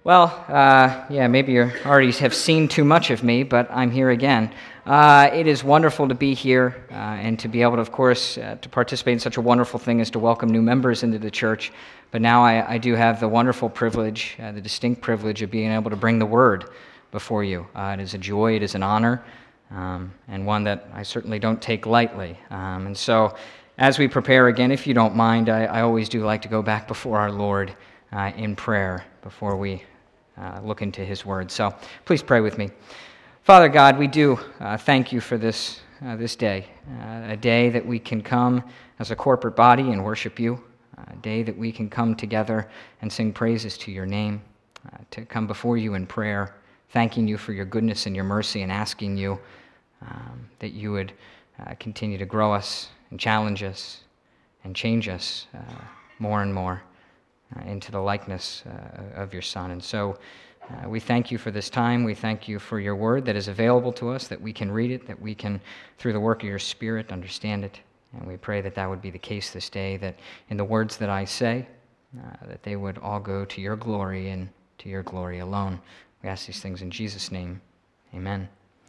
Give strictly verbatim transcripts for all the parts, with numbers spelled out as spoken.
Well, uh, yeah, maybe you already have seen too much of me, but I'm here again. Uh, it is wonderful to be here uh, and to be able to, of course, uh, to participate in such a wonderful thing as to welcome new members into the church. But now I, I do have the wonderful privilege, uh, the distinct privilege of being able to bring the Word before you. Uh, it is a joy, it is an honor, um, and one that I certainly don't take lightly. Um, and so, as we prepare again, if you don't mind, I, I always do like to go back before our Lord uh, in prayer before we uh, look into His Word. So please pray with me. Father God, we do uh, thank you for this uh, this day, uh, a day that we can come as a corporate body and worship you, a day that we can come together and sing praises to your name, uh, to come before you in prayer, thanking you for your goodness and your mercy and asking you um, that you would uh, continue to grow us and challenge us and change us uh, more and more uh, into the likeness uh, of your Son. And so uh, we thank you for this time. We thank you for your word that is available to us, that we can read it, that we can, through the work of your Spirit, understand it. And we pray that that would be the case this day, that in the words that I say, uh, that they would all go to your glory and to your glory alone. We ask these things in Jesus' name. Amen.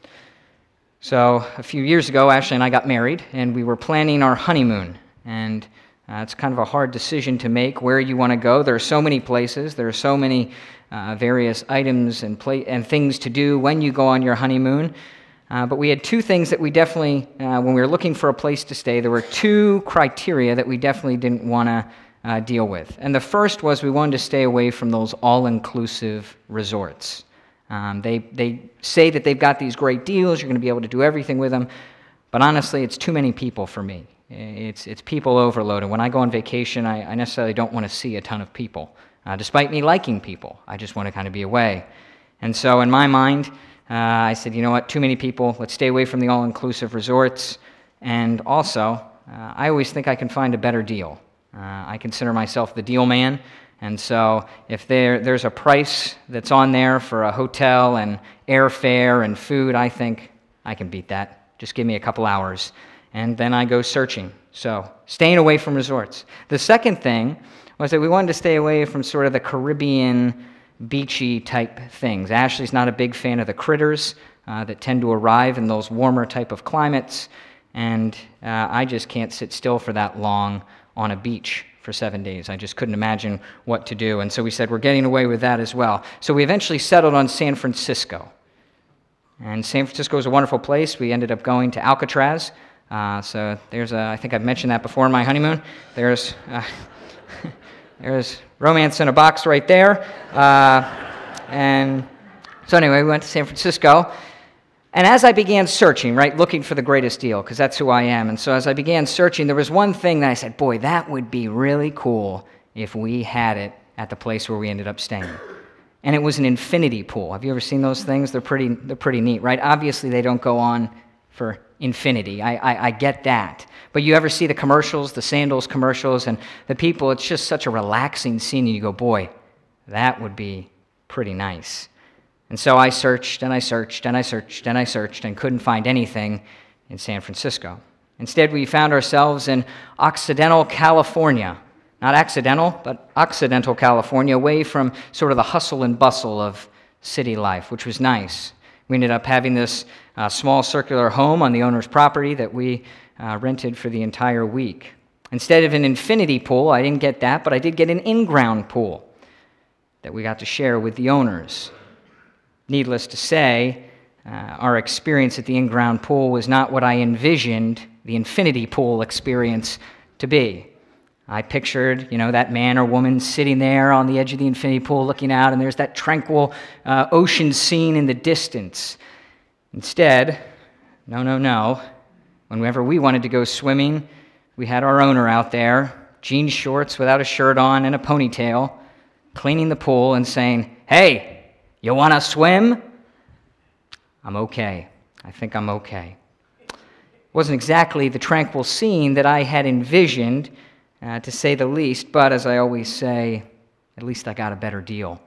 So a few years ago, Ashley and I got married, and we were planning our honeymoon. And uh, it's kind of a hard decision to make where you want to go. There are so many places. There are so many uh, various items and pla- and things to do when you go on your honeymoon. Uh, but we had two things that we definitely, uh, when we were looking for a place to stay, there were two criteria that we definitely didn't want to uh, deal with. And the first was we wanted to stay away from those all-inclusive resorts. Um, they they say that they've got these great deals, you're going to be able to do everything with them, but honestly, it's too many people for me. It's it's people overload, and when I go on vacation, I, I necessarily don't want to see a ton of people. Uh, despite me liking people, I just want to kind of be away. And so in my mind, uh, I said, you know what, too many people, let's stay away from the all-inclusive resorts, and also, uh, I always think I can find a better deal. Uh, I consider myself the deal man. And so if there there's a price that's on there for a hotel and airfare and food, I think I can beat that. Just give me a couple hours. And then I go searching. So staying away from resorts. The second thing was that we wanted to stay away from sort of the Caribbean, beachy type things. Ashley's not a big fan of the critters uh, that tend to arrive in those warmer type of climates. And uh, I just can't sit still for that long on a beach for seven days. I just couldn't imagine what to do. And so we said, we're getting away with that as well. So we eventually settled on San Francisco. And San Francisco is a wonderful place. We ended up going to Alcatraz. Uh, so there's a, I think I've mentioned that before in my honeymoon. There's, uh, there's romance in a box right there. Uh, and so anyway, we went to San Francisco. And as I began searching, right, looking for the greatest deal, because that's who I am, and so as I began searching, there was one thing that I said, boy, that would be really cool if we had it at the place where we ended up staying. And it was an infinity pool. Have you ever seen those things? They're pretty they're pretty neat, right? Obviously, they don't go on for infinity. I, I, I get that. But you ever see the commercials, the sandals commercials, and the people, it's just such a relaxing scene, and you go, boy, that would be pretty nice. And so I searched, and I searched, and I searched, and I searched, and couldn't find anything in San Francisco. Instead, we found ourselves in Occidental California. Not accidental, but Occidental California, away from sort of the hustle and bustle of city life, which was nice. We ended up having this uh, small circular home on the owner's property that we uh, rented for the entire week. Instead of an infinity pool, I didn't get that, but I did get an in-ground pool that we got to share with the owners. Needless to say, uh, our experience at the in-ground pool was not what I envisioned the infinity pool experience to be. I pictured, you know, that man or woman sitting there on the edge of the infinity pool looking out, and there's that tranquil uh, ocean scene in the distance. Instead, no, no, no. Whenever we wanted to go swimming, we had our owner out there, jean shorts without a shirt on and a ponytail, cleaning the pool and saying, "Hey, you want to swim?" I'm okay. I think I'm okay. It wasn't exactly the tranquil scene that I had envisioned, uh, to say the least, but as I always say, at least I got a better deal.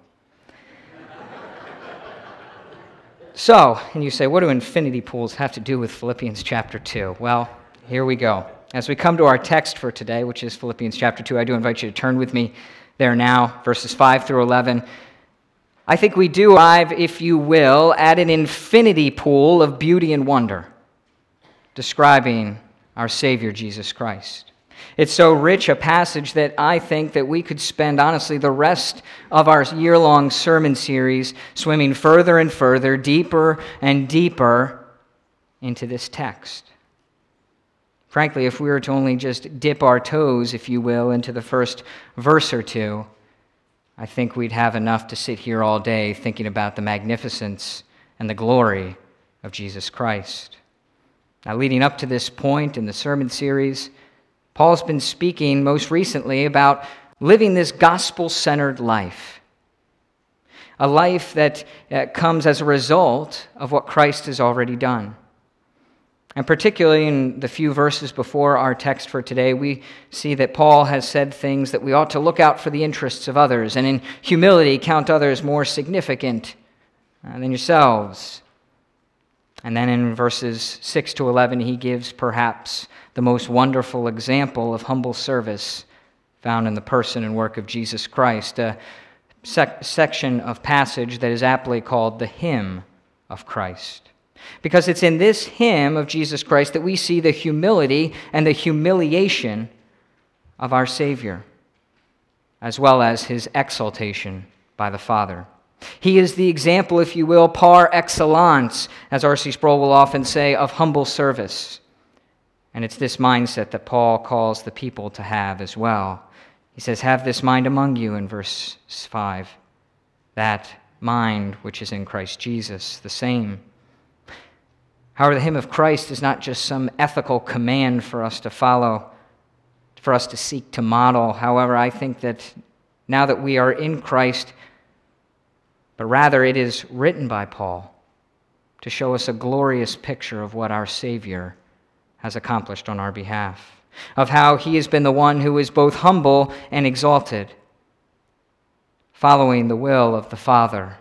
So, and you say, what do infinity pools have to do with Philippians chapter two? Well, here we go. As we come to our text for today, which is Philippians chapter two, I do invite you to turn with me there now, verses five through eleven. I think we do arrive, if you will, at an infinity pool of beauty and wonder, describing our Savior Jesus Christ. It's so rich a passage that I think that we could spend, honestly, the rest of our year-long sermon series swimming further and further, deeper and deeper into this text. Frankly, if we were to only just dip our toes, if you will, into the first verse or two, I think we'd have enough to sit here all day thinking about the magnificence and the glory of Jesus Christ. Now, leading up to this point in the sermon series, Paul's been speaking most recently about living this gospel-centered life, a life that uh, comes as a result of what Christ has already done. And particularly in the few verses before our text for today, we see that Paul has said things that we ought to look out for the interests of others, and in humility count others more significant uh, than yourselves. And then in verses six to eleven, he gives perhaps the most wonderful example of humble service found in the person and work of Jesus Christ, a sec- section of passage that is aptly called the hymn of Christ. Because it's in this hymn of Jesus Christ that we see the humility and the humiliation of our Savior, as well as his exaltation by the Father. He is the example, if you will, par excellence, as R C Sproul will often say, of humble service. And it's this mindset that Paul calls the people to have as well. He says, have this mind among you in verse five, that mind which is in Christ Jesus, the same. However, the hymn of Christ is not just some ethical command for us to follow, for us to seek to model. However, I think that now that we are in Christ, but rather it is written by Paul to show us a glorious picture of what our Savior has accomplished on our behalf, of how he has been the one who is both humble and exalted, following the will of the Father.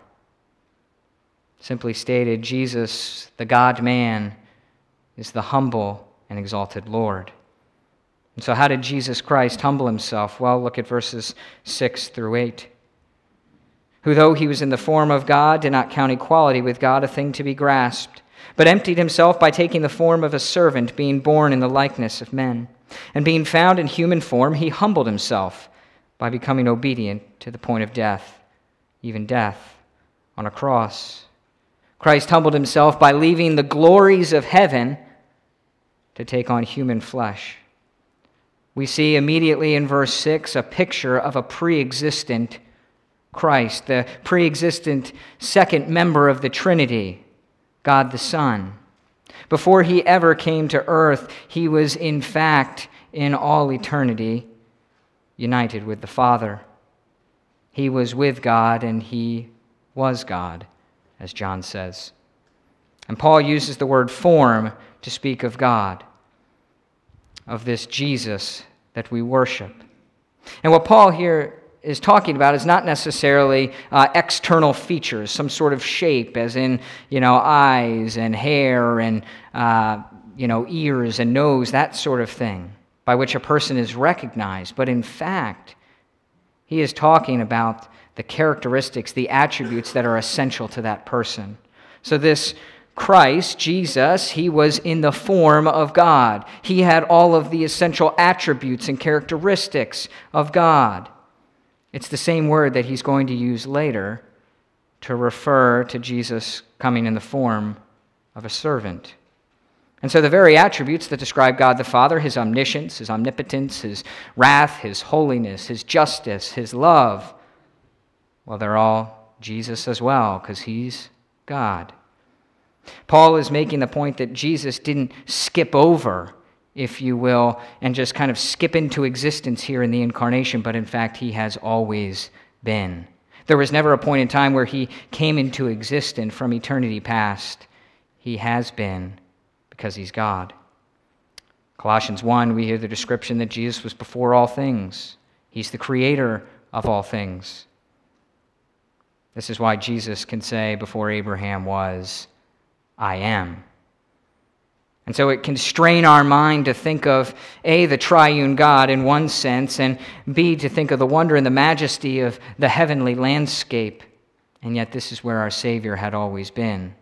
Simply stated, Jesus, the God-man, is the humble and exalted Lord. And so how did Jesus Christ humble himself? Well, look at verses six through eight. Who, though he was in the form of God, did not count equality with God a thing to be grasped, but emptied himself by taking the form of a servant, being born in the likeness of men. And being found in human form, he humbled himself by becoming obedient to the point of death, even death on a cross. Christ humbled himself by leaving the glories of heaven to take on human flesh. We see immediately in verse six a picture of a pre-existent Christ, the pre-existent second member of the Trinity, God the Son. Before he ever came to earth, he was in fact, in all eternity, united with the Father. He was with God and he was God, as John says. And Paul uses the word form to speak of God, of this Jesus that we worship. And what Paul here is talking about is not necessarily uh, external features, some sort of shape, as in, you know, eyes and hair and, uh, you know, ears and nose, that sort of thing, by which a person is recognized. But in fact, he is talking about the characteristics, the attributes that are essential to that person. So this Christ, Jesus, he was in the form of God. He had all of the essential attributes and characteristics of God. It's the same word that he's going to use later to refer to Jesus coming in the form of a servant. And so the very attributes that describe God the Father, his omniscience, his omnipotence, his wrath, his holiness, his justice, his love, well, they're all Jesus as well, because he's God. Paul is making the point that Jesus didn't skip over, if you will, and just kind of skip into existence here in the incarnation, but in fact, he has always been. There was never a point in time where he came into existence from eternity past. He has been, because he's God. Colossians one, we hear the description that Jesus was before all things. He's the creator of all things. This is why Jesus can say, before Abraham was, I am. And so it can strain our mind to think of, A, the triune God in one sense, and B, to think of the wonder and the majesty of the heavenly landscape And yet this is where our Savior had always been.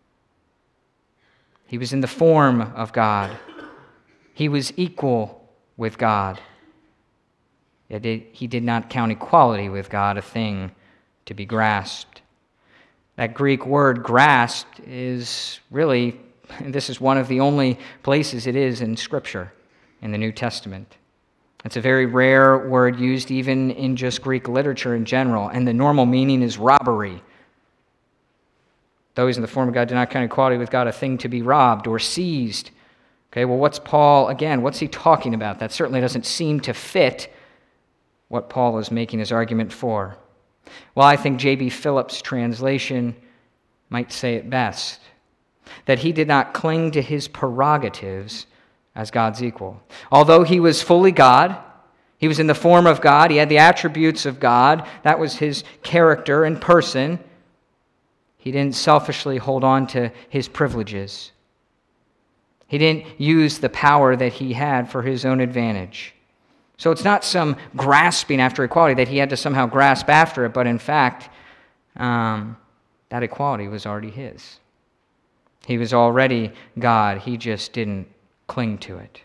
He was in the form of God. He was equal with God. Yet he did not count equality with God a thing to be grasped. That Greek word grasped is really, this is one of the only places it is in Scripture, in the New Testament. It's a very rare word used even in just Greek literature in general, and the normal meaning is robbery. Those in the form of God do not count equality with God a thing to be robbed or seized. Okay, well, what's Paul, again, what's he talking about? That certainly doesn't seem to fit what Paul is making his argument for. Well, I think J B Phillips' translation might say it best, that he did not cling to his prerogatives as God's equal. Although he was fully God, he was in the form of God, he had the attributes of God, that was his character and person, he didn't selfishly hold on to his privileges. He didn't use the power that he had for his own advantage. So it's not some grasping after equality that he had to somehow grasp after it, but in fact, um, that equality was already his. He was already God, he just didn't cling to it.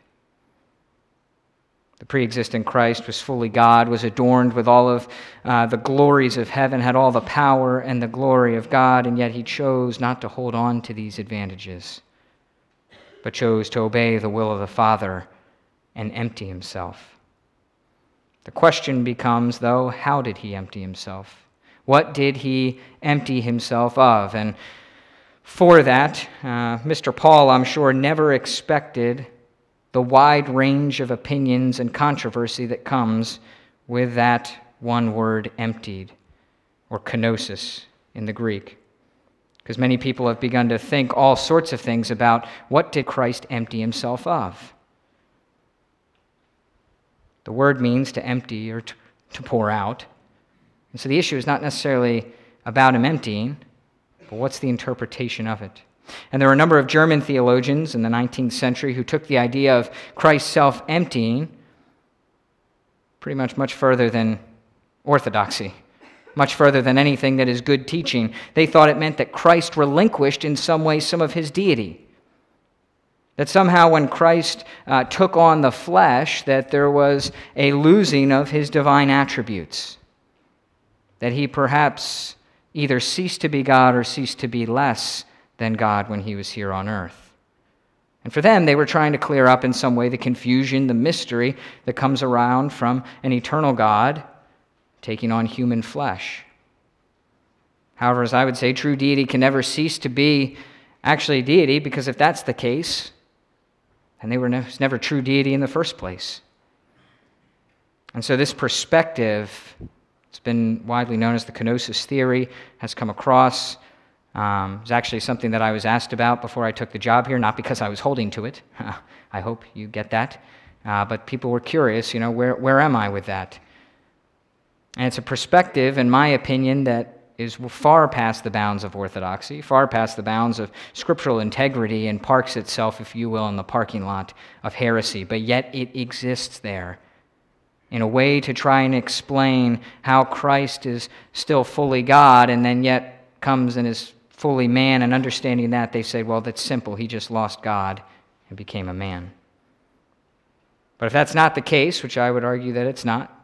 The pre-existent Christ was fully God, was adorned with all of uh, the glories of heaven, had all the power and the glory of God, and yet he chose not to hold on to these advantages, but chose to obey the will of the Father and empty himself. The question becomes, though, how did he empty himself? What did he empty himself of? And for that, uh, Mister Paul, I'm sure, never expected the wide range of opinions and controversy that comes with that one word, emptied, or kenosis in the Greek. Because many people have begun to think all sorts of things about what did Christ empty himself of? The word means to empty or to, to pour out. And so the issue is not necessarily about him emptying, but what's the interpretation of it? And there were a number of German theologians in the nineteenth century who took the idea of Christ's self-emptying pretty much much further than orthodoxy, much further than anything that is good teaching. They thought it meant that Christ relinquished in some way some of his deity. That somehow when Christ uh, took on the flesh, that there was a losing of his divine attributes. That he perhaps either ceased to be God or ceased to be less than God when he was here on earth. And for them, they were trying to clear up in some way the confusion, the mystery that comes around from an eternal God taking on human flesh. However, as I would say, true deity can never cease to be actually deity, because if that's the case, then they were never, never true deity in the first place. And so this perspective, it's been widely known as the kenosis theory, has come across. Um, it was actually something that I was asked about before I took the job here, not because I was holding to it. I hope you get that. Uh, but people were curious, you know, where, where am I with that? And it's a perspective, in my opinion, that is far past the bounds of orthodoxy, far past the bounds of scriptural integrity, and parks itself, if you will, in the parking lot of heresy. But yet it exists there in a way to try and explain how Christ is still fully God and then yet comes and is fully man, and understanding that, they say, well, that's simple. He just lost God and became a man. But if that's not the case, which I would argue that it's not,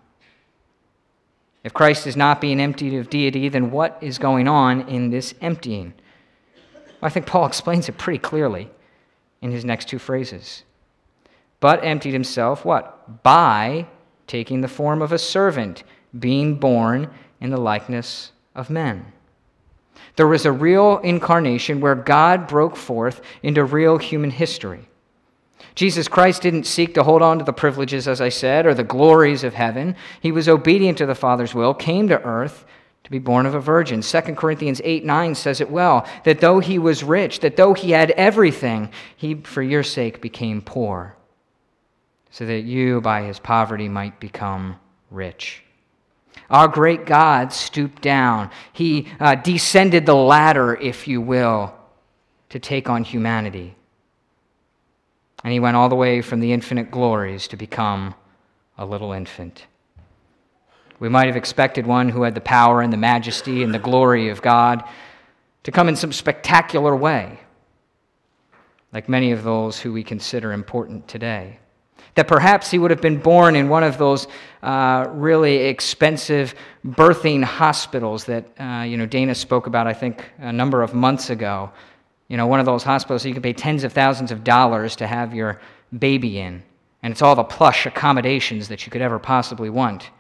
if Christ is not being emptied of deity, then what is going on in this emptying? Well, I think Paul explains it pretty clearly in his next two phrases. But emptied himself, what? By taking the form of a servant, being born in the likeness of men. There was a real incarnation where God broke forth into real human history. Jesus Christ didn't seek to hold on to the privileges, as I said, or the glories of heaven. He was obedient to the Father's will, came to earth to be born of a virgin. Second Corinthians eight nine says it well, that though he was rich, that though he had everything, he, for your sake, became poor, so that you, by his poverty, might become rich. Our great God stooped down. He uh, descended the ladder, if you will, to take on humanity. And he went all the way from the infinite glories to become a little infant. We might have expected one who had the power and the majesty and the glory of God to come in some spectacular way, like many of those who we consider important today. That perhaps he would have been born in one of those uh, really expensive birthing hospitals that uh, you know Dana spoke about, I think, a number of months ago. You know, one of those hospitals you can pay tens of thousands of dollars to have your baby in, and it's all the plush accommodations that you could ever possibly want,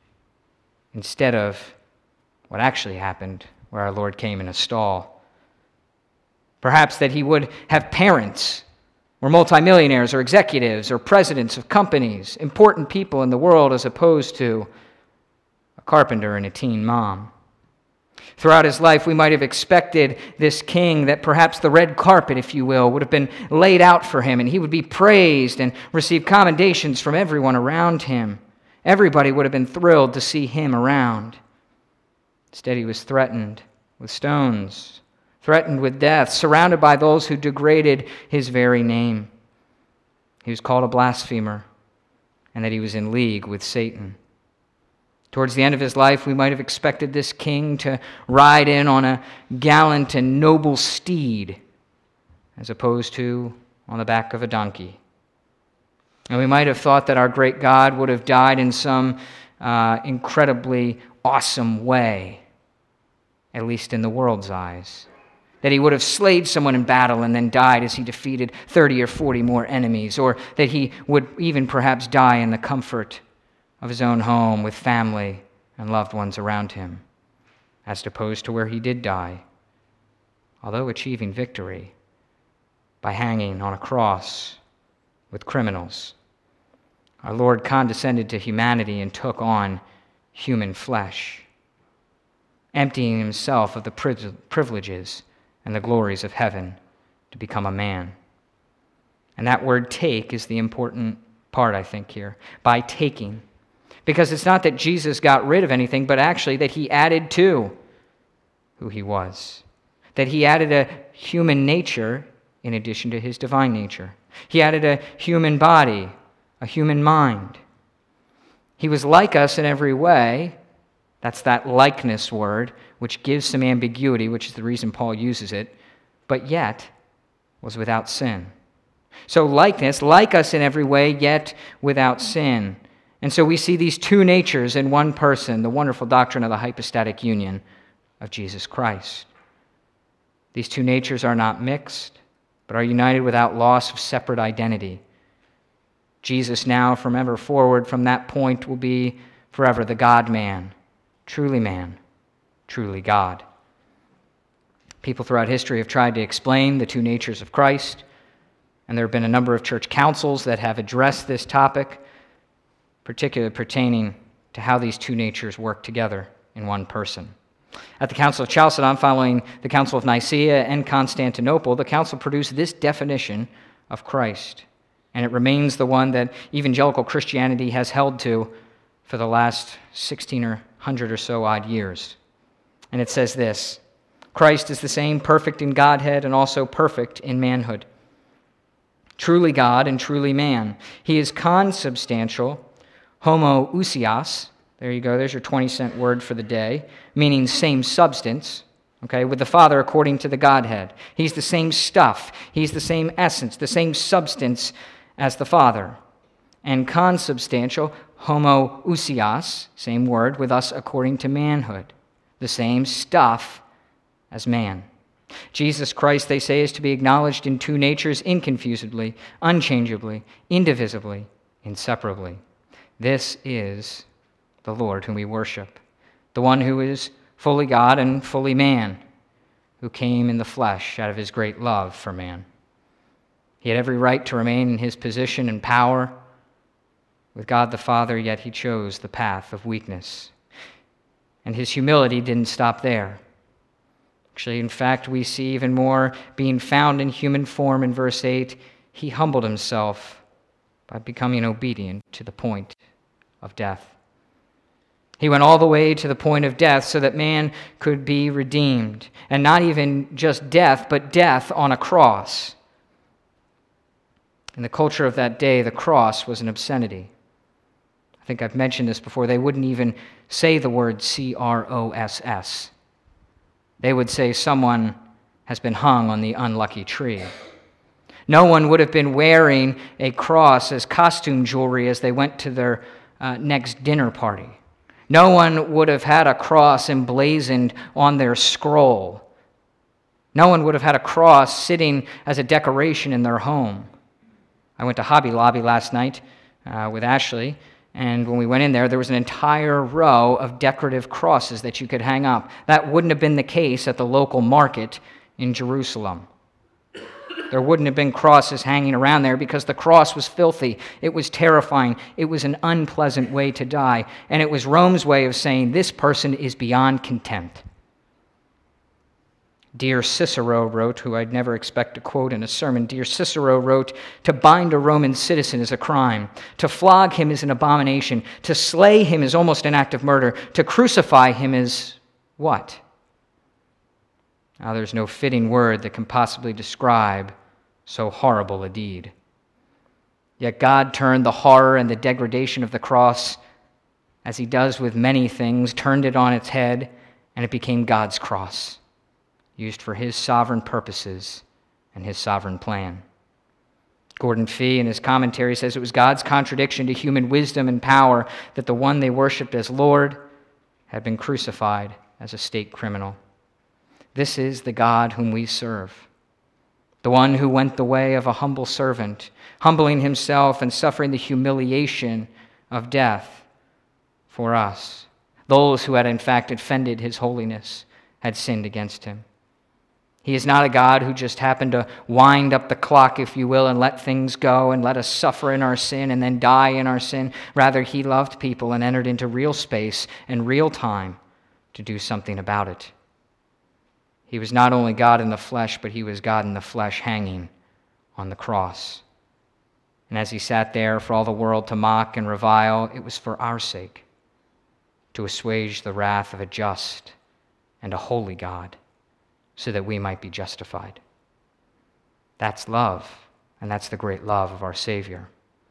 instead of what actually happened, where our Lord came in a stall. Perhaps that he would have parents, or multimillionaires, or executives, or presidents of companies, important people in the world, as opposed to a carpenter and a teen mom. Throughout his life, we might have expected this king that perhaps the red carpet, if you will, would have been laid out for him, and he would be praised and receive commendations from everyone around him. Everybody would have been thrilled to see him around. Instead, he was threatened with stones, threatened with death, surrounded by those who degraded his very name. He was called a blasphemer, and that he was in league with Satan. Towards the end of his life, we might have expected this king to ride in on a gallant and noble steed, as opposed to on the back of a donkey. And we might have thought that our great God would have died in some uh, incredibly awesome way, at least in the world's eyes. That he would have slayed someone in battle and then died as he defeated thirty or forty more enemies, or that he would even perhaps die in the comfort of his own home with family and loved ones around him, as opposed to where he did die, although achieving victory, by hanging on a cross with criminals. Our Lord condescended to humanity and took on human flesh, emptying himself of the privileges and the glories of heaven to become a man. And that word take is the important part, I think, here. By taking. Because it's not that Jesus got rid of anything, but actually that he added to who he was. That he added a human nature in addition to his divine nature. He added a human body, a human mind. He was like us in every way. That's that likeness word, which gives some ambiguity, which is the reason Paul uses it, but yet was without sin. So likeness, like us in every way, yet without sin. And so we see these two natures in one person, the wonderful doctrine of the hypostatic union of Jesus Christ. These two natures are not mixed, but are united without loss of separate identity. Jesus now, from ever forward, from that point, will be forever the God-man, truly man, truly God. People throughout history have tried to explain the two natures of Christ, and there have been a number of church councils that have addressed this topic, particularly pertaining to how these two natures work together in one person. At the Council of Chalcedon, following the Council of Nicaea and Constantinople, the council produced this definition of Christ, and it remains the one that evangelical Christianity has held to for the last sixteen or one hundred or so odd years. And it says this: Christ is the same, perfect in Godhead and also perfect in manhood. Truly God and truly man. He is consubstantial, homoousios, there you go, there's your twenty cent word for the day, meaning same substance, okay, with the Father according to the Godhead. He's the same stuff, he's the same essence, the same substance as the Father. And consubstantial, homoousios, same word, with us according to manhood, the same stuff as man. Jesus Christ, they say, is to be acknowledged in two natures inconfusedly, unchangeably, indivisibly, inseparably. This is the Lord whom we worship, the one who is fully God and fully man, who came in the flesh out of his great love for man. He had every right to remain in his position and power with God the Father, yet he chose the path of weakness. And his humility didn't stop there. Actually, in fact, we see even more being found in human form in verse eight. He humbled himself by becoming obedient to the point of death. He went all the way to the point of death so that man could be redeemed. And not even just death, but death on a cross. In the culture of that day, the cross was an obscenity. think I've mentioned this before, they wouldn't even say the word C R O S S. They would say someone has been hung on the unlucky tree. No one would have been wearing a cross as costume jewelry as they went to their uh, next dinner party. No one would have had a cross emblazoned on their scroll. No one would have had a cross sitting as a decoration in their home. I went to Hobby Lobby last night uh, with Ashley, and when we went in there, there was an entire row of decorative crosses that you could hang up. That wouldn't have been the case at the local market in Jerusalem. There wouldn't have been crosses hanging around there because the cross was filthy. It was terrifying. It was an unpleasant way to die. And it was Rome's way of saying this person is beyond contempt. Dear Cicero wrote, who I'd never expect to quote in a sermon, Dear Cicero wrote, to bind a Roman citizen is a crime. To flog him is an abomination. To slay him is almost an act of murder. To crucify him is what? Now, there's no fitting word that can possibly describe so horrible a deed. Yet God turned the horror and the degradation of the cross, as he does with many things, turned it on its head, and it became God's cross, used for his sovereign purposes and his sovereign plan. Gordon Fee, in his commentary, says it was God's contradiction to human wisdom and power that the one they worshipped as Lord had been crucified as a state criminal. This is the God whom we serve, the one who went the way of a humble servant, humbling himself and suffering the humiliation of death for us. Those who had in fact offended his holiness had sinned against him. He is not a God who just happened to wind up the clock, if you will, and let things go and let us suffer in our sin and then die in our sin. Rather, he loved people and entered into real space and real time to do something about it. He was not only God in the flesh, but he was God in the flesh hanging on the cross. And as he sat there for all the world to mock and revile, it was for our sake, to assuage the wrath of a just and a holy God, so that we might be justified. That's love, and that's the great love of our Savior.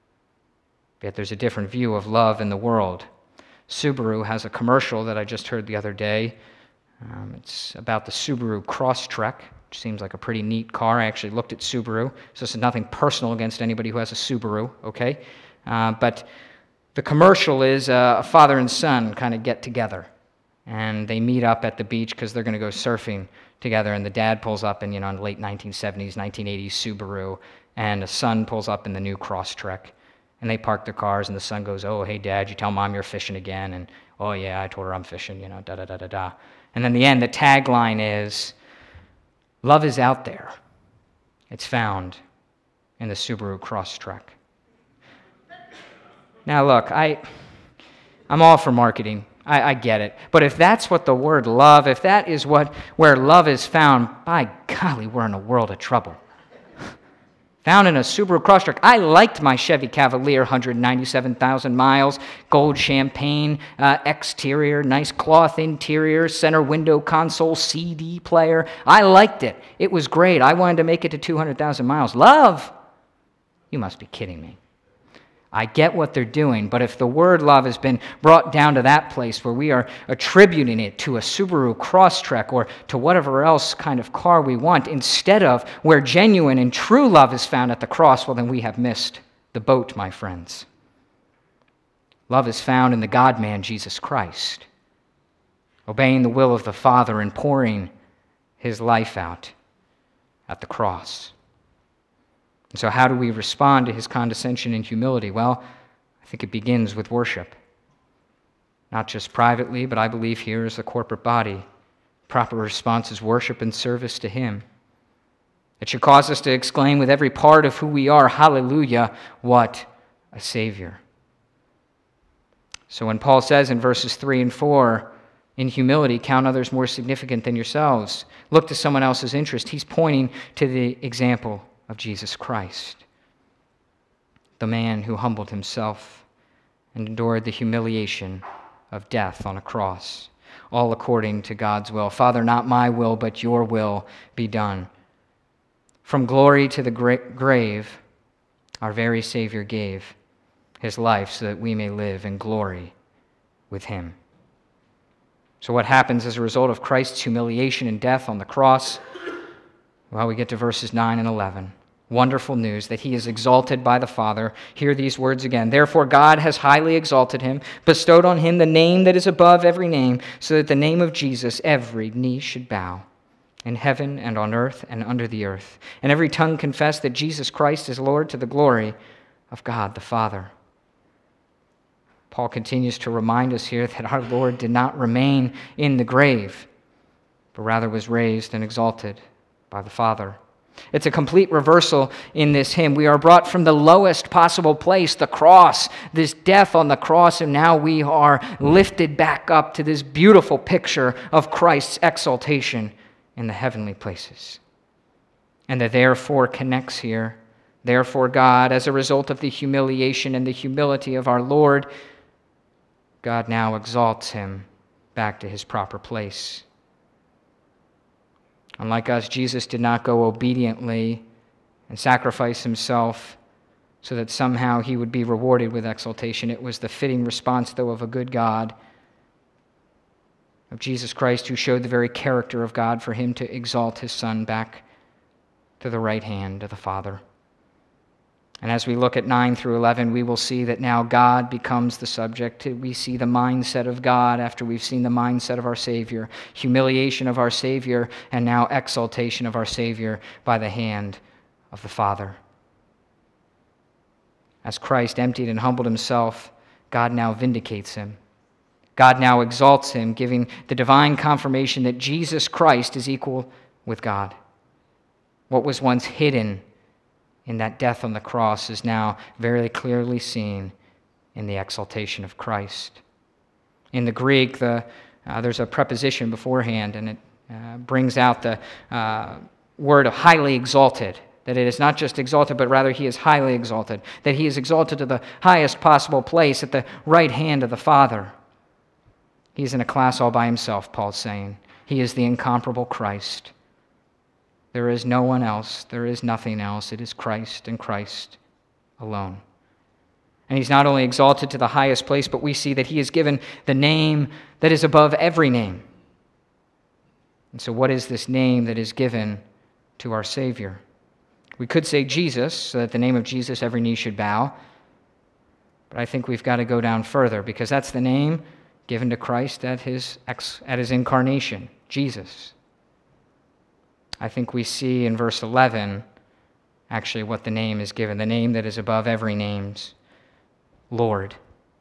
Yet there's a different view of love in the world. Subaru has a commercial that I just heard the other day. Um, it's about the Subaru Crosstrek, which seems like a pretty neat car. I actually looked at Subaru, so this is nothing personal against anybody who has a Subaru, okay? Uh, but the commercial is uh, a father and son kind of get together, and they meet up at the beach because they're going to go surfing together, and the dad pulls up in, you know, in the late nineteen seventies, nineteen eighties Subaru, and the son pulls up in the new Crosstrek, and they park their cars, and the son goes, oh, hey, Dad, you tell Mom you're fishing again, and, oh, yeah, I told her I'm fishing, you know, da-da-da-da-da. And then the end, the tagline is, love is out there. It's found in the Subaru Crosstrek. Now, look, I, I'm all for marketing. I, I get it. But if that's what the word love, if that is what where love is found, by golly, we're in a world of trouble. Found in a Subaru Crosstrek. I liked my Chevy Cavalier, one hundred ninety-seven thousand miles, gold champagne uh, exterior, nice cloth interior, center window console, C D player. I liked it. It was great. I wanted to make it to two hundred thousand miles. Love? You must be kidding me. I get what they're doing, but if the word love has been brought down to that place where we are attributing it to a Subaru Crosstrek or to whatever else kind of car we want, instead of where genuine and true love is found at the cross, well, then we have missed the boat, my friends. Love is found in the God-man, Jesus Christ, obeying the will of the Father and pouring his life out at the cross. And so how do we respond to his condescension and humility? Well, I think it begins with worship. Not just privately, but I believe here as a corporate body. Proper response is worship and service to him. It should cause us to exclaim with every part of who we are, hallelujah, what a Savior. So when Paul says in verses three and four, in humility, count others more significant than yourselves, look to someone else's interest, he's pointing to the example of Jesus Christ, the man who humbled himself and endured the humiliation of death on a cross, all according to God's will. Father, not my will, but your will be done. From glory to the gra- grave, our very Savior gave. his life so that we may live in glory with him. So what happens as a result of Christ's humiliation and death on the cross? Well, we get to verses nine and eleven. Wonderful news that he is exalted by the Father. Hear these words again. Therefore God has highly exalted him, bestowed on him the name that is above every name, so that the name of Jesus every knee should bow, in heaven and on earth and under the earth, and every tongue confess that Jesus Christ is Lord, to the glory of God the Father. Paul continues to remind us here that our Lord did not remain in the grave, but rather was raised and exalted by the Father. It's a complete reversal in this hymn. We are brought from the lowest possible place, the cross, this death on the cross, and now we are lifted back up to this beautiful picture of Christ's exaltation in the heavenly places. And the therefore connects here. Therefore God, as a result of the humiliation and the humility of our Lord, God now exalts him back to his proper place. Unlike us, Jesus did not go obediently and sacrifice himself so that somehow he would be rewarded with exaltation. It was the fitting response, though, of a good God, of Jesus Christ, who showed the very character of God, for him to exalt his Son back to the right hand of the Father. And as we look at nine through eleven, we will see that now God becomes the subject. We see the mindset of God after we've seen the mindset of our Savior, humiliation of our Savior, and now exaltation of our Savior by the hand of the Father. As Christ emptied and humbled himself, God now vindicates him. God now exalts him, giving the divine confirmation that Jesus Christ is equal with God. What was once hidden in that death on the cross is now very clearly seen in the exaltation of Christ. In the Greek, the, uh, there's a preposition beforehand, and it uh, brings out the uh, word of highly exalted, that it is not just exalted, but rather he is highly exalted, that he is exalted to the highest possible place at the right hand of the Father. He is in a class all by himself, Paul's saying. He is the incomparable Christ. There is no one else. There is nothing else. It is Christ and Christ alone. And he's not only exalted to the highest place, but we see that he is given the name that is above every name. And so what is this name that is given to our Savior? We could say Jesus, so that the name of Jesus every knee should bow. But I think we've got to go down further, because that's the name given to Christ at his, ex, at his incarnation, Jesus. I think we see in verse eleven actually what the name is given, the name that is above every name's Lord.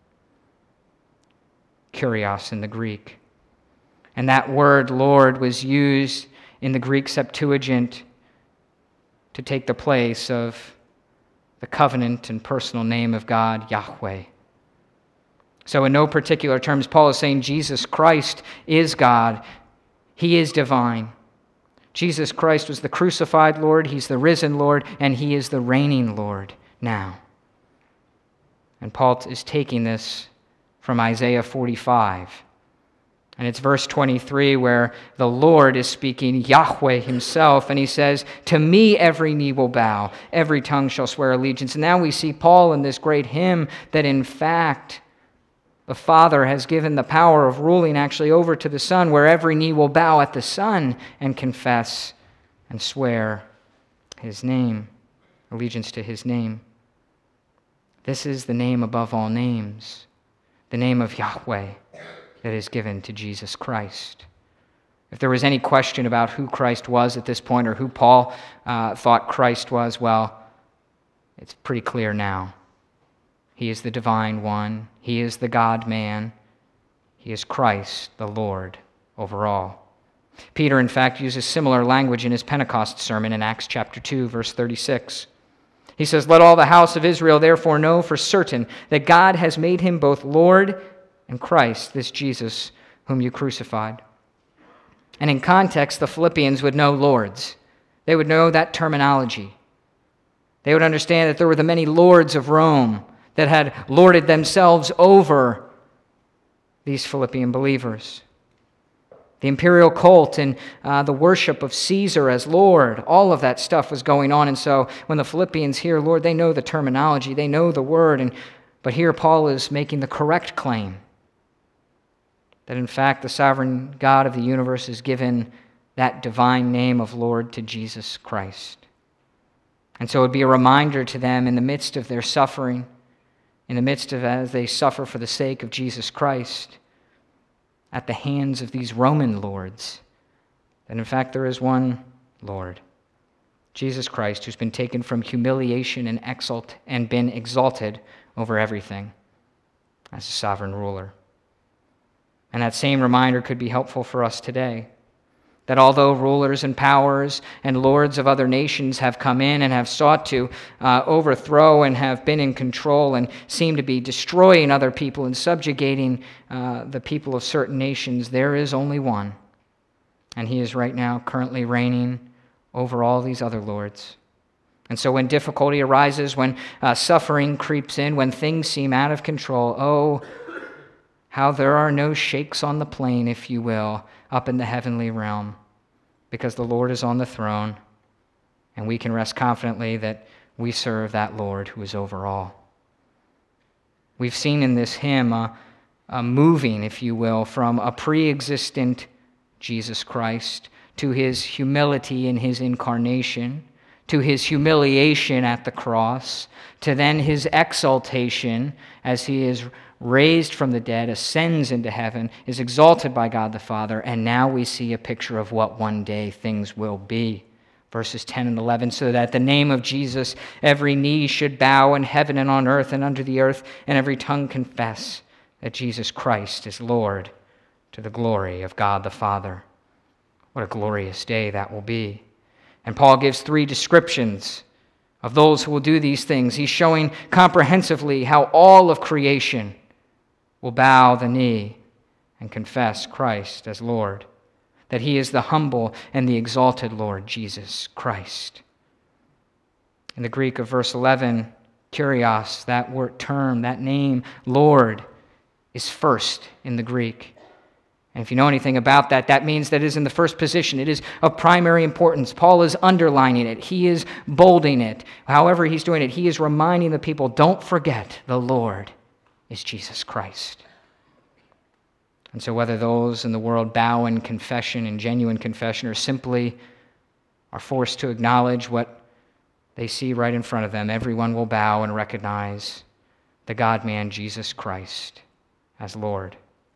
Kyrios in the Greek. And that word Lord was used in the Greek Septuagint to take the place of the covenant and personal name of God, Yahweh. So in no particular terms, Paul is saying Jesus Christ is God. He is divine. Jesus Christ was the crucified Lord, he's the risen Lord, and he is the reigning Lord now. And Paul is taking this from Isaiah forty-five. And it's verse twenty-three where the Lord is speaking, Yahweh himself, and he says, to me every knee will bow, every tongue shall swear allegiance. And now we see Paul in this great hymn that in fact the Father has given the power of ruling actually over to the Son, where every knee will bow at the Son and confess and swear his name, allegiance to his name. This is the name above all names, the name of Yahweh that is given to Jesus Christ. If there was any question about who Christ was at this point, or who Paul uh, thought Christ was, well, it's pretty clear now. He is the divine one. He is the God-man. He is Christ, the Lord, over all. Peter, in fact, uses similar language in his Pentecost sermon in Acts chapter two, verse thirty-six. He says, let all the house of Israel therefore know for certain that God has made him both Lord and Christ, this Jesus whom you crucified. And in context, the Philippians would know lords. They would know that terminology. They would understand that there were the many lords of Rome that had lorded themselves over these Philippian believers. The imperial cult and uh, the worship of Caesar as Lord, all of that stuff was going on. And so when the Philippians hear Lord, they know the terminology, they know the word. And But here Paul is making the correct claim that in fact the sovereign God of the universe has given that divine name of Lord to Jesus Christ. And so it would be a reminder to them in the midst of their suffering, in the midst of as they suffer for the sake of Jesus Christ, at the hands of these Roman lords, that in fact there is one Lord, Jesus Christ, who's been taken from humiliation and exalt and been exalted over everything as a sovereign ruler. And that same reminder could be helpful for us today, that although rulers and powers and lords of other nations have come in and have sought to uh, overthrow and have been in control and seem to be destroying other people and subjugating uh, the people of certain nations, there is only one. And he is right now currently reigning over all these other lords. And so when difficulty arises, when uh, suffering creeps in, when things seem out of control, oh, how there are no shakes on the plain, if you will, up in the heavenly realm, because the Lord is on the throne, and we can rest confidently that we serve that Lord who is over all. We've seen in this hymn a, a moving, if you will, from a pre-existent Jesus Christ to his humility in his incarnation, to his humiliation at the cross, to then his exaltation as he is raised from the dead, ascends into heaven, is exalted by God the Father, and now we see a picture of what one day things will be. Verses ten and eleven, so that at the name of Jesus every knee should bow in heaven and on earth and under the earth, and every tongue confess that Jesus Christ is Lord, to the glory of God the Father. What a glorious day that will be. And Paul gives three descriptions of those who will do these things. He's showing comprehensively how all of creation will bow the knee and confess Christ as Lord, that he is the humble and the exalted Lord Jesus Christ. In the Greek of verse eleven, kurios, that word term, that name, Lord, is first in the Greek. And if you know anything about that, that means that it is in the first position. It is of primary importance. Paul is underlining it. He is bolding it. However he's doing it, he is reminding the people, don't forget the Lord is Jesus Christ. And so whether those in the world bow in confession, in genuine confession, or simply are forced to acknowledge what they see right in front of them, everyone will bow and recognize the God-man Jesus Christ as Lord.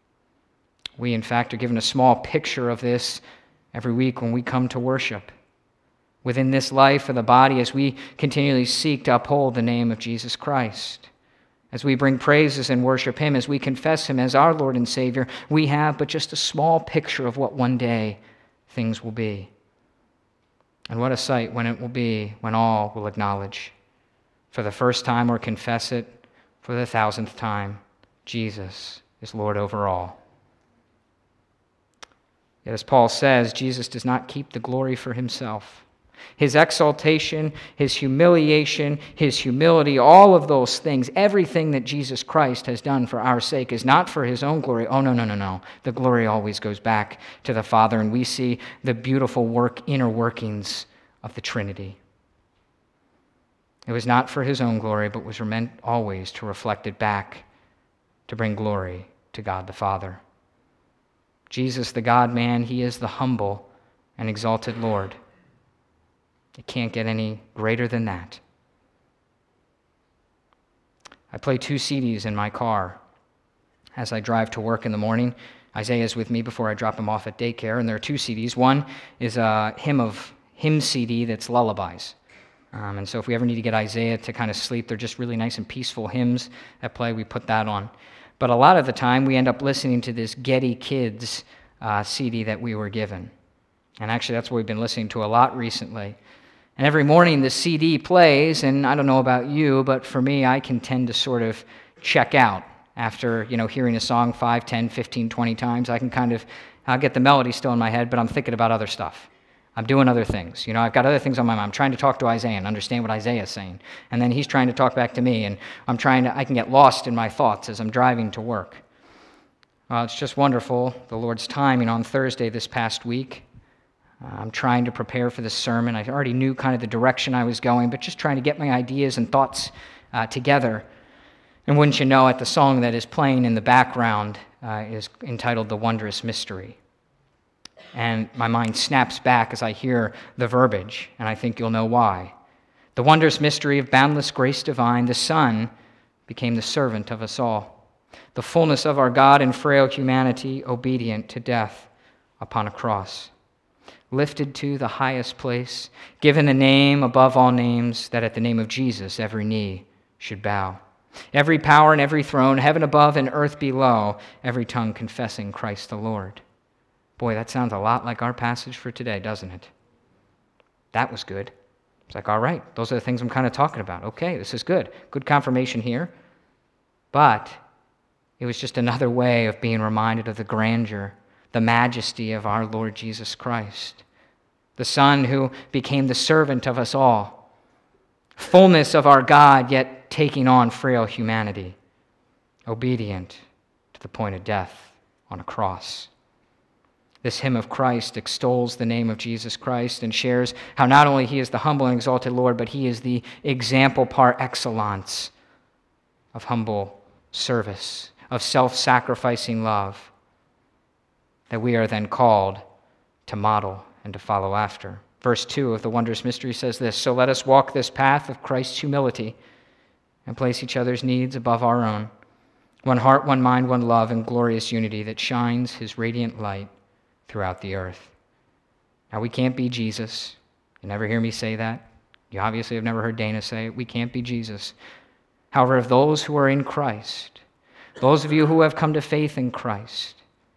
We, in fact, are given a small picture of this every week when we come to worship. Within this life of the body, as we continually seek to uphold the name of Jesus Christ, as we bring praises and worship him, as we confess him as our Lord and Savior, we have but just a small picture of what one day things will be. And what a sight when it will be, when all will acknowledge for the first time or confess it for the thousandth time, Jesus is Lord over all. Yet as Paul says, Jesus does not keep the glory for himself. His exaltation, his humiliation, his humility, all of those things, everything that Jesus Christ has done for our sake is not for his own glory. Oh, no, no, no, no. The glory always goes back to the Father, and we see the beautiful work, inner workings of the Trinity. It was not for his own glory, but was meant always to reflect it back, to bring glory to God the Father. Jesus, the God-man, he is the humble and exalted Lord. It can't get any greater than that. I play two C Ds in my car as I drive to work in the morning. Isaiah's with me before I drop him off at daycare, and there are two C Ds. One is a hymn of hymn C D that's lullabies. Um, and so if we ever need to get Isaiah to kind of sleep, they're just really nice and peaceful hymns that play. We put that on. But a lot of the time, we end up listening to this Getty Kids uh, C D that we were given. And actually, that's what we've been listening to a lot recently. And every morning, the C D plays, and I don't know about you, but for me, I can tend to sort of check out after, you know, hearing a song five, ten, fifteen, twenty times. I can kind of, I'll get the melody still in my head, but I'm thinking about other stuff. I'm doing other things. You know, I've got other things on my mind. I'm trying to talk to Isaiah and understand what Isaiah is saying. And then he's trying to talk back to me, and I'm trying to, I can get lost in my thoughts as I'm driving to work. Well, it's just wonderful, the Lord's timing on Thursday this past week. Uh, I'm trying to prepare for this sermon. I already knew kind of the direction I was going, but just trying to get my ideas and thoughts uh, together. And wouldn't you know it, the song that is playing in the background uh, is entitled The Wondrous Mystery. And my mind snaps back as I hear the verbiage, and I think you'll know why. The wondrous mystery of boundless grace divine, the Son became the servant of us all, the fullness of our God in frail humanity, obedient to death upon a cross, lifted to the highest place, given a name above all names, that at the name of Jesus every knee should bow. Every power and every throne, heaven above and earth below, every tongue confessing Christ the Lord. Boy, that sounds a lot like our passage for today, doesn't it? That was good. It's like, all right, those are the things I'm kind of talking about. Okay, this is good. Good confirmation here. But it was just another way of being reminded of the grandeur, the majesty of our Lord Jesus Christ, the Son who became the servant of us all, fullness of our God, yet taking on frail humanity, obedient to the point of death on a cross. This hymn of Christ extols the name of Jesus Christ and shares how not only he is the humble and exalted Lord, but he is the example par excellence of humble service, of self-sacrificing love, that we are then called to model and to follow after. Verse two of the Wondrous Mystery says this, "So let us walk this path of Christ's humility and place each other's needs above our own. One heart, one mind, one love, and glorious unity that shines his radiant light throughout the earth." Now, we can't be Jesus. You never hear me say that. You obviously have never heard Dana say it. We can't be Jesus. However, if those who are in Christ, those of you who have come to faith in Christ,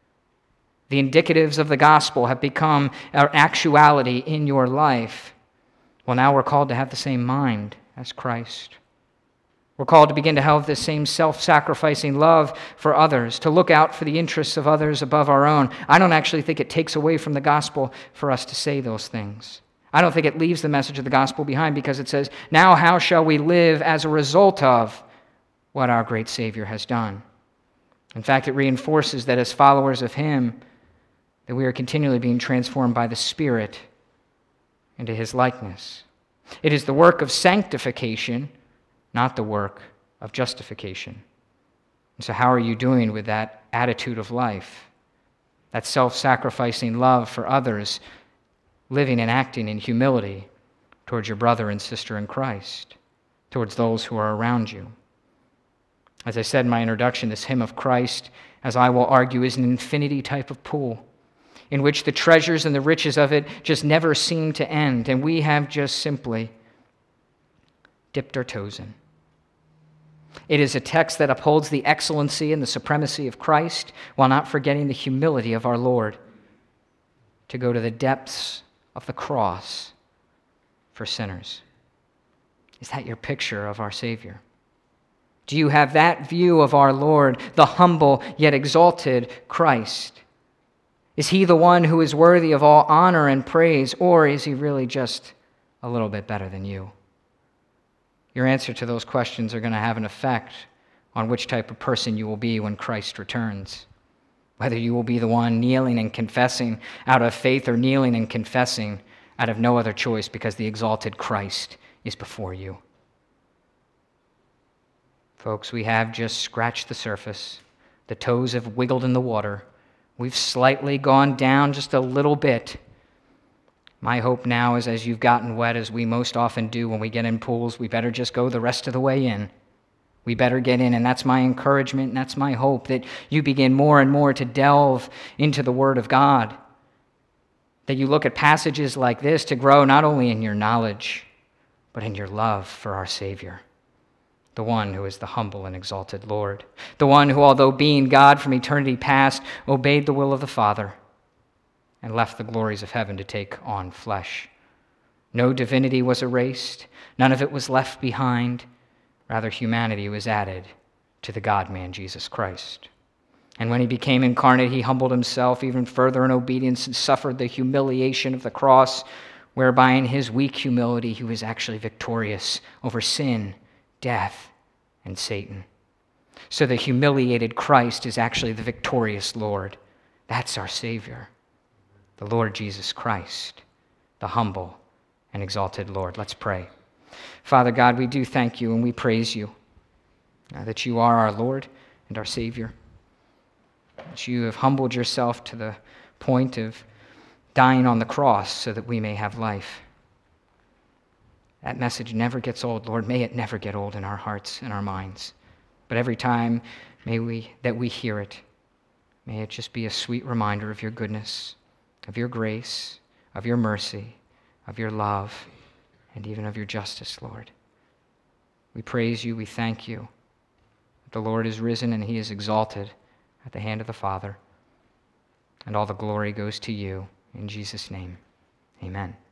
the indicatives of the gospel have become our actuality in your life, well, now we're called to have the same mind as Christ. We're called to begin to have the same self-sacrificing love for others, to look out for the interests of others above our own. I don't actually think it takes away from the gospel for us to say those things. I don't think it leaves the message of the gospel behind, because it says, now how shall we live as a result of what our great Savior has done? In fact, it reinforces that as followers of him, that we are continually being transformed by the Spirit into his likeness. It is the work of sanctification, not the work of justification. And so how are you doing with that attitude of life, that self-sacrificing love for others, living and acting in humility towards your brother and sister in Christ, towards those who are around you? As I said in my introduction, this hymn of Christ, as I will argue, is an infinity type of pool in which the treasures and the riches of it just never seem to end, and we have just simply dipped our toes in. It is a text that upholds the excellency and the supremacy of Christ while not forgetting the humility of our Lord to go to the depths of the cross for sinners. Is that your picture of our Savior? Do you have that view of our Lord, the humble yet exalted Christ? Is he the one who is worthy of all honor and praise, or is he really just a little bit better than you? Your answer to those questions are going to have an effect on which type of person you will be when Christ returns. Whether you will be the one kneeling and confessing out of faith, or kneeling and confessing out of no other choice because the exalted Christ is before you. Folks, we have just scratched the surface. The toes have wiggled in the water. We've slightly gone down just a little bit. My hope now is, as you've gotten wet, as we most often do when we get in pools, we better just go the rest of the way in. We better get in, and that's my encouragement, and that's my hope, that you begin more and more to delve into the Word of God, that you look at passages like this to grow not only in your knowledge, but in your love for our Savior, the one who is the humble and exalted Lord, the one who, although being God from eternity past, obeyed the will of the Father and left the glories of heaven to take on flesh. No divinity was erased, none of it was left behind. Rather, humanity was added to the God-man, Jesus Christ. And when he became incarnate, he humbled himself even further in obedience and suffered the humiliation of the cross, whereby in his weak humility he was actually victorious over sin, death, and Satan. So the humiliated Christ is actually the victorious Lord. That's our Savior, the Lord Jesus Christ, the humble and exalted Lord. Let's pray. Father God, we do thank you and we praise you uh, that you are our Lord and our Savior, that you have humbled yourself to the point of dying on the cross so that we may have life. That message never gets old, Lord. May it never get old in our hearts and our minds. But every time may we that we hear it, may it just be a sweet reminder of your goodness, of your grace, of your mercy, of your love, and even of your justice, Lord. We praise you, we thank you. The Lord is risen and he is exalted at the hand of the Father. And all the glory goes to you. In Jesus' name, amen.